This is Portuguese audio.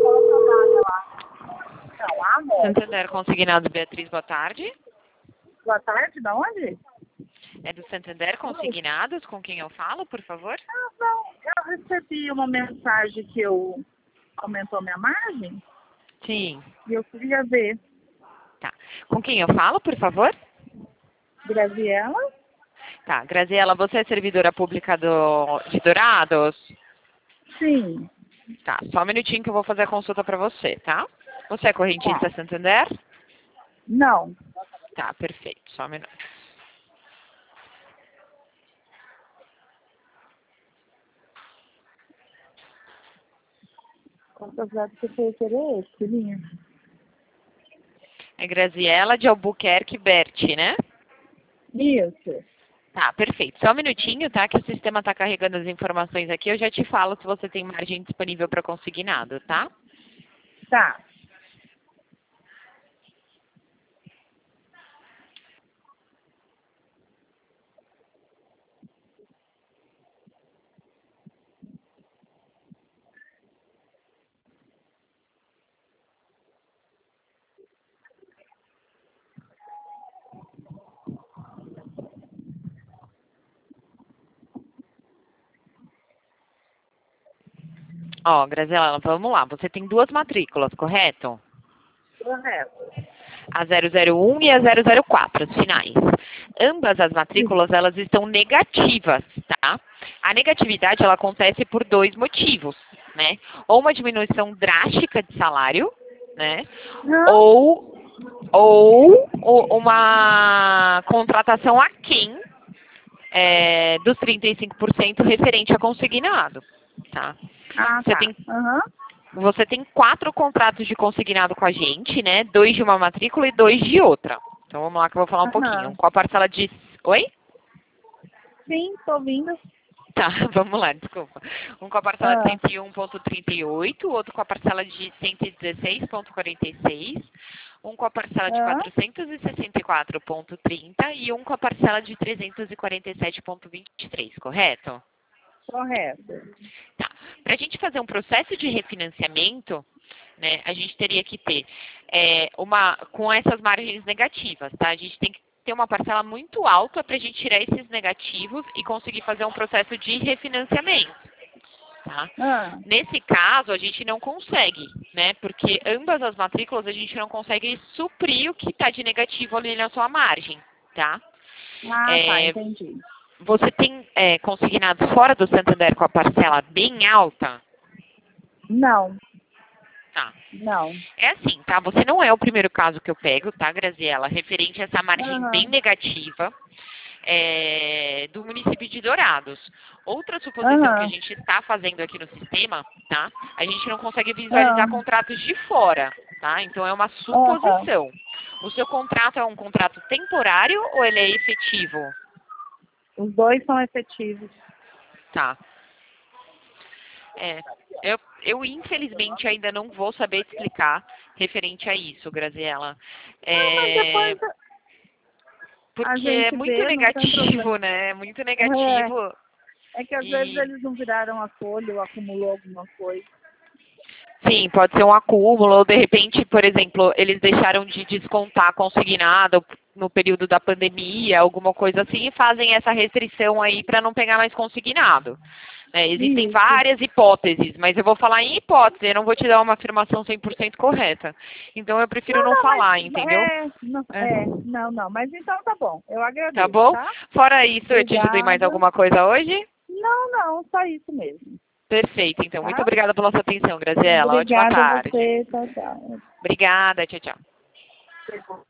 Santander Consignados, Beatriz, boa tarde. Boa tarde, da onde? É do Santander Consignados, com quem eu falo, por favor? Não, eu recebi uma mensagem que aumentou minha margem Sim. e eu queria ver. Tá. Com quem eu falo, por favor? Graziela? Tá. Graziela, você é servidora pública de Dourados? Sim. Tá. Só um minutinho que eu vou fazer a consulta para você, tá? Você é correntista Tá. Santander? Não. Tá, perfeito. Só um minuto. Quantas vezes você foi querer esse, filhinha? É Graziela de Albuquerque Berti, né? Isso. Tá, perfeito. Só um minutinho, tá? Que o sistema tá carregando as informações aqui. Eu já te falo se você tem margem disponível para consignado, tá? Tá. Ó, Graziela, vamos lá. Você tem duas matrículas, correto? Correto. A 001 e a 004, os finais. Ambas as matrículas, elas estão negativas, tá? A negatividade, ela acontece por dois motivos, né? Ou uma diminuição drástica de salário, né? Não. Ou uma contratação aquém dos 35% referente a consignado, tá? Ah, Você tá. tem Aham. Você tem 4 contratos de consignado com a gente, né? 2 de uma matrícula e 2 de outra. Então vamos lá que eu vou falar um pouquinho. Aham. Com a parcela de... Oi? Sim, tô ouvindo. Tá, vamos lá, desculpa. Um com a parcela de Ah. 101,38, outro com a parcela de 116,46, um com a parcela de Ah. 464,30 e um com a parcela de 347,23, correto? Correto. Tá. Para a gente fazer um processo de refinanciamento, né, a gente teria que ter com essas margens negativas, tá? A gente tem que ter uma parcela muito alta para a gente tirar esses negativos e conseguir fazer um processo de refinanciamento, tá? Ah. Nesse caso, a gente não consegue, né? Porque ambas as matrículas a gente não consegue suprir o que está de negativo ali na sua margem, tá? Ah, tá, entendi. Você tem consignados fora do Santander com a parcela bem alta? Não. Tá. Não. É assim, tá? Você não é o primeiro caso que eu pego, tá, Graziela? Referente a essa margem bem Aham. negativa do município de Dourados. Outra suposição que a Aham. gente está fazendo aqui no sistema, tá? A gente não consegue visualizar Aham. contratos de fora, tá? Então é uma Aham. suposição. O seu contrato é um contrato temporário ou ele é efetivo? Os dois são efetivos. Tá. É, eu infelizmente ainda não vou saber te explicar referente a isso, Graziela. Ah, mas depois a Porque é gente muito vê, não tem problema. negativo, né? É muito É, negativo. é que às vezes E eles não viraram a folha ou acumulou alguma coisa. sim, pode ser um acúmulo, ou de repente, por exemplo, eles deixaram de descontar consignado no período da pandemia, alguma coisa assim, e fazem essa restrição aí para não pegar mais consignado. Existem Isso. várias hipóteses, mas eu vou falar em hipótese, eu não vou te dar uma afirmação 100% correta. Então eu prefiro Não, não não, mas falar, entendeu? É. não, mas então tá bom. Eu Tá agradeço, bom? tá? Fora isso, eu te ajudei mais Obrigada. alguma coisa hoje? Não, só isso mesmo, Perfeito, então. Muito tá? obrigada pela sua atenção, Graziela. Ótima Obrigada a tarde. você, tchau, tchau. Obrigada, tchau, tchau.